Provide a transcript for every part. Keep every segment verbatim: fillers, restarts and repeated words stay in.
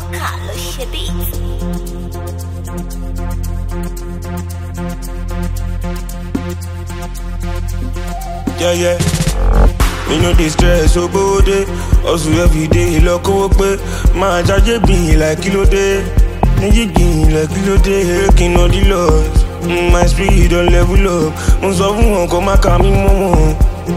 Carlos Beats. Yeah, yeah. Me no dey stress obo dey. Hustle every day, lock up pay. My charge be like kilo day. Nigga gain like kilo day. King of the loss. Mm, my speed don't level up. Mo sọ fún wọn kó má ka mi mọ́mọ́.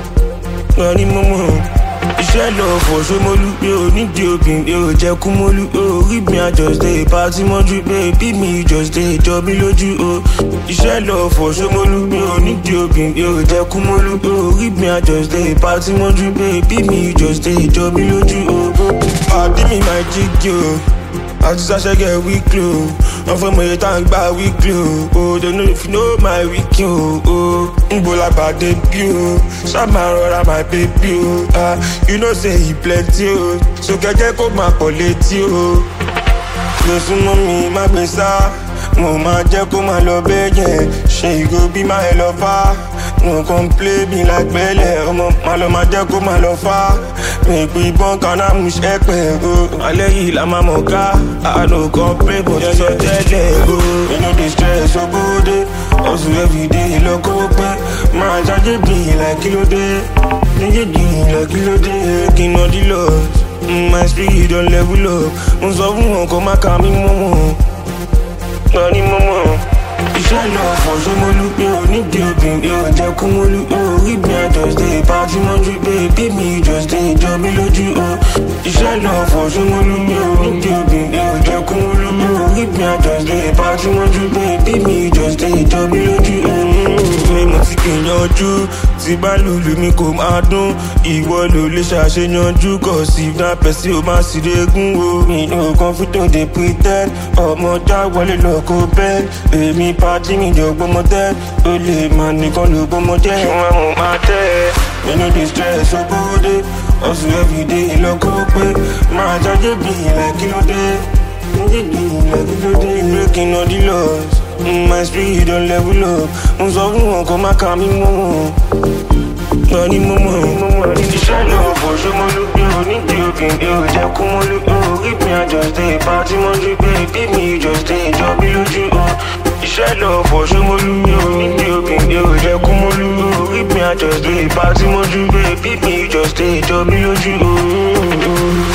Wọ́n ní mọ́mọ́. Iṣẹ́ lọ fọ̀ ṣomolú. Mi ò nídìí obìn, mi ò jẹ́ kú mólú. Orí mi I just dey party mọ́jú. Baby mi just dey jọ mí lójú. Iṣẹ́ lọ fọ̀ ṣomolú. Mi ò nídìí obìn, mi ò jẹ́ kú mólú. Orí mi I just dey party mọ́jú. Baby mi just dey jọ mí lójú. Pàdé mi máa jí kí o. I just say get weak low. I'm from my tank by weak low. Oh, don't know if you know my weak yo. Oh, Mbola bad debut. Samara my baby. Oh, ah, you know say he plenty. Oh, so get get go my politi. Oh, no sumo mi my besa. Mo ma jẹ́ kó má lọ bẹ́yẹn. Ṣé you go be my lover? No come play me like bẹ́lẹ̀. Ọmọ má lọ má jẹ́ kó má lọ fà. Mi pè ìbọn kan náà mú ṣẹ́pẹ̀ o. Alẹ́ yìí la máa mọ̀ ká. I no come play but sọ tẹ́lẹ̀ o. You no dey stress ogode. Hustle every day lọ́kọ́ pẹ́. Máa jáde bí like kílódé. Níyé dín like kílódé. Kí n nà dí lọ. My spirit don level up. Mo sọ fún wọn kó má ka mi mọ́mọ́. Wọ́n ní mọ́mọ́. Iṣẹ́ lọ fọ̀ ṣomolú. Mi ò nídìí obìn, mi ò jẹ́ kú mólú. Orí mi I just dey party mọ́jú. Baby mi just dey jọ mí lójú. Iṣẹ́ lọ fọ̀ ṣomolú. Mi ò nídìí obìn, mi ò jẹ́ kú mólú. Orí mi I just dey party mọ́jú. Baby mi just dey jọ mí lójú. Mi mo ti gbìyànjú. Tí bá lùlù mi kò máa dún. Ìwọ ló lè ṣàṣeyànjú. Cause if na person o máa sì régún o. Mi ò confident dey pretend. Ọmọ já wọlé lọ kó bẹ́ẹ̀. Èmi pàdé mi jọ gbọmọ tẹ́. O lè máa nìkan ló gbọmọ jẹ́. Ṣùgbọ́n mo máa tẹ́. Mi no dey stress ogode. Hustle every day lọ́kọ́ pé. Máa jáde bí like kílódé. Níyì bí like kílódé. Breaking all the laws. Mm, my spirit don level up. Mo sọ fún wọn kó má ka mi mọ́mọ́. Wọ́n ní mọ́mọ́. Iṣẹ́ lọ fọ̀ ṣomolú. Mi ò nídìí obìn, mi ò jẹ́ kú mólú. Orí mi I just dey party mọ́jú. Baby mi just dey jọ mí lójú. Iṣẹ́ lọ fọ̀ ṣomolú. Mi ò nídìí obìn, mi ò jẹ́ kú mólú. Orí mi I just dey party mọ́jú. Baby mi just dey jọ mí lójú.